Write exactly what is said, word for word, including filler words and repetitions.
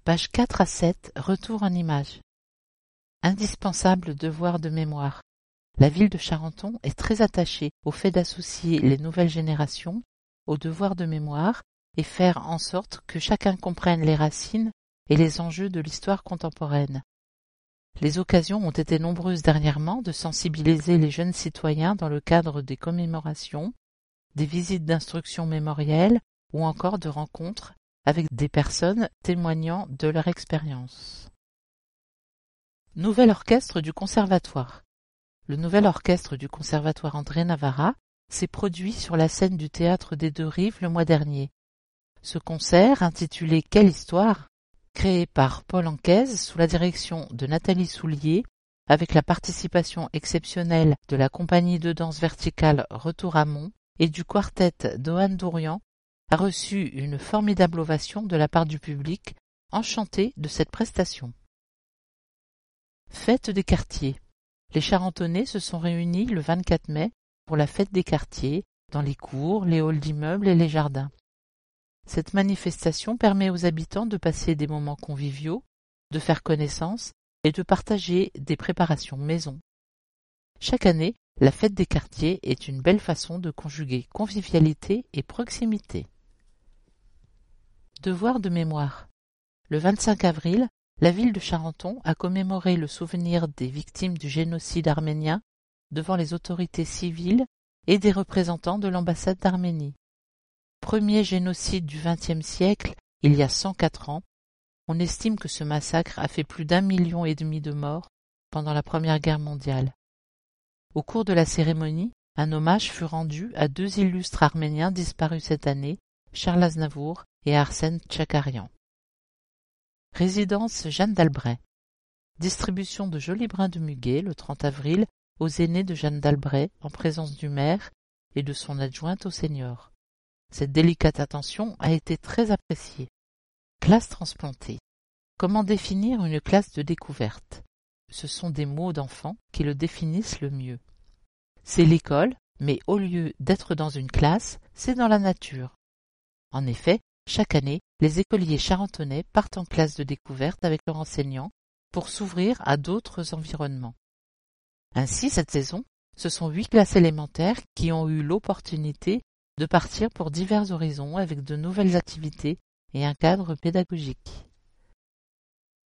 Pages quatre à sept, retour en images. Indispensable devoir de mémoire. La ville de Charenton est très attachée au fait d'associer les nouvelles générations au devoir de mémoire et faire en sorte que chacun comprenne les racines et les enjeux de l'histoire contemporaine. Les occasions ont été nombreuses dernièrement de sensibiliser les jeunes citoyens dans le cadre des commémorations, des visites d'instruction mémorielles ou encore de rencontres avec des personnes témoignant de leur expérience. Nouvel orchestre du Conservatoire. Le nouvel orchestre du Conservatoire André Navarra s'est produit sur la scène du Théâtre des Deux Rives le mois dernier. Ce concert, intitulé « Quelle histoire ?» créé par Paul Anquez sous la direction de Nathalie Soulier, avec la participation exceptionnelle de la compagnie de danse verticale Retour à Mont et du quartet d'Ohan Dourian, a reçu une formidable ovation de la part du public, enchanté de cette prestation. Fête des quartiers. Les Charentonais se sont réunis le vingt-quatre mai pour la fête des quartiers, dans les cours, les halls d'immeubles et les jardins. Cette manifestation permet aux habitants de passer des moments conviviaux, de faire connaissance et de partager des préparations maison. Chaque année, la fête des quartiers est une belle façon de conjuguer convivialité et proximité. Devoir de mémoire. Le vingt-cinq avril, la ville de Charenton a commémoré le souvenir des victimes du génocide arménien devant les autorités civiles et des représentants de l'ambassade d'Arménie. Premier génocide du vingtième siècle, il y a cent quatre ans, on estime que ce massacre a fait plus d'un million et demi de morts pendant la Première Guerre mondiale. Au cours de la cérémonie, un hommage fut rendu à deux illustres Arméniens disparus cette année, Charles Aznavour et Arsène Tchakarian. Résidence Jeanne d'Albret. Distribution de jolis brins de muguet le trente avril aux aînés de Jeanne d'Albret en présence du maire et de son adjointe au senior. Cette délicate attention a été très appréciée. Classe transplantée. Comment définir une classe de découverte? Ce sont des mots d'enfants qui le définissent le mieux. C'est l'école, mais au lieu d'être dans une classe, c'est dans la nature. En effet, chaque année, les écoliers charentonnais partent en classe de découverte avec leurs enseignants pour s'ouvrir à d'autres environnements. Ainsi, cette saison, ce sont huit classes élémentaires qui ont eu l'opportunité de partir pour divers horizons avec de nouvelles activités et un cadre pédagogique.